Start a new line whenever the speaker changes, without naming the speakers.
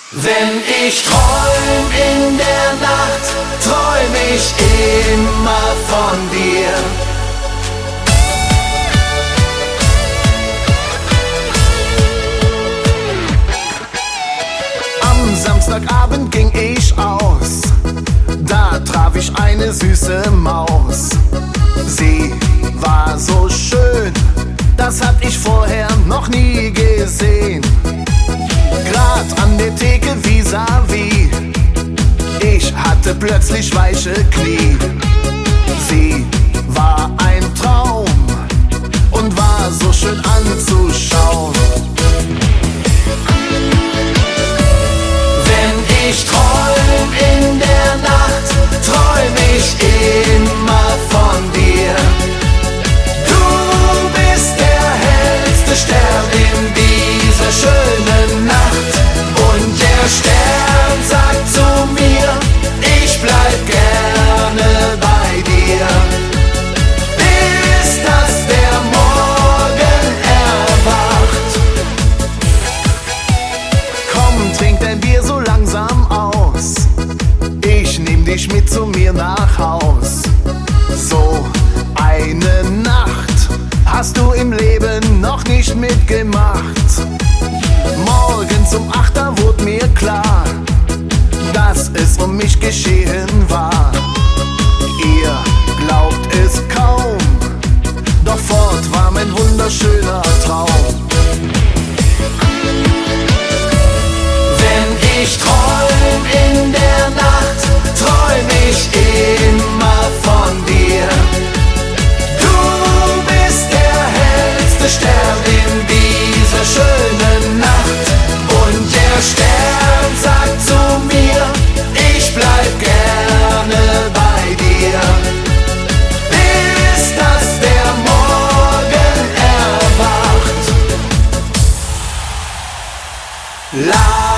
Wenn ich träum in der Nacht, träum ich immer von dir.
Am Samstagabend ging ich aus, da traf ich eine süße Maus. Sie war so schön, das hab ich vorher noch nie gesehen. Grad an der Theke vis-à-vis, ich hatte plötzlich weiche Knie. Sie war ein Traum und war so schön anzuschauen.
Wenn ich träum in der Nacht, träum ich immer von dir. Du bist der hellste Stern in dieser schönen Nacht. Und der Stern sagt zu mir, ich bleib gerne bei dir, bis dass der Morgen erwacht.
Komm, trink dein Bier so langsam aus, ich nehm dich mit zu mir nach Haus. So eine Nacht hast du im Leben noch nicht mitgemacht. Morgens um 8 da wurde mir klar, dass es um mich geschehen war. Ihr glaubt es kaum, doch fort war mein wunderschöner Traum.
Wenn ich träum in der Nacht, träum ich immer von dir. Du bist der hellste Stern in dieser schönen Nacht. Und der Stern sagt zu mir, ich bleib gerne bei dir, bis dass der Morgen erwacht.